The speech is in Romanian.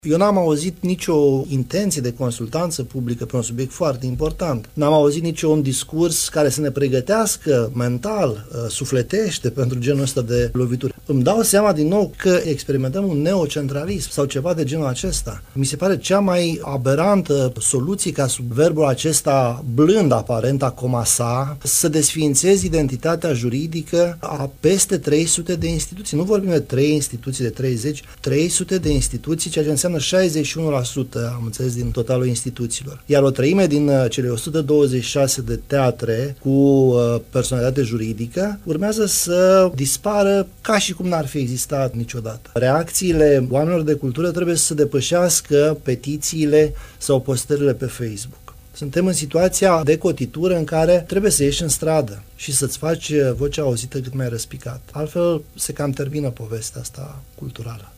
Eu n-am auzit nicio intenție de consultanță publică pe un subiect foarte important. N-am auzit niciun discurs care să ne pregătească mental, sufletește pentru genul ăsta de lovituri. Îmi dau seama din nou că experimentăm un neocentralism sau ceva de genul acesta. Mi se pare cea mai aberantă soluție ca sub verbul acesta blând aparent a comasa să desființezi identitatea juridică a peste 300 de instituții. Nu vorbim de 3 instituții de 30, 300 de instituții, ceea ce înseamnă 61%, am înțeles, din totalul instituțiilor. Iar o treime din cele 126 de teatre cu personalitate juridică urmează să dispară ca și cum n-ar fi existat niciodată. Reacțiile oamenilor de cultură trebuie să depășească petițiile sau postările pe Facebook. Suntem în situația de cotitură în care trebuie să ieși în stradă și să-ți faci vocea auzită cât mai răspicat. Altfel se cam termină povestea asta culturală.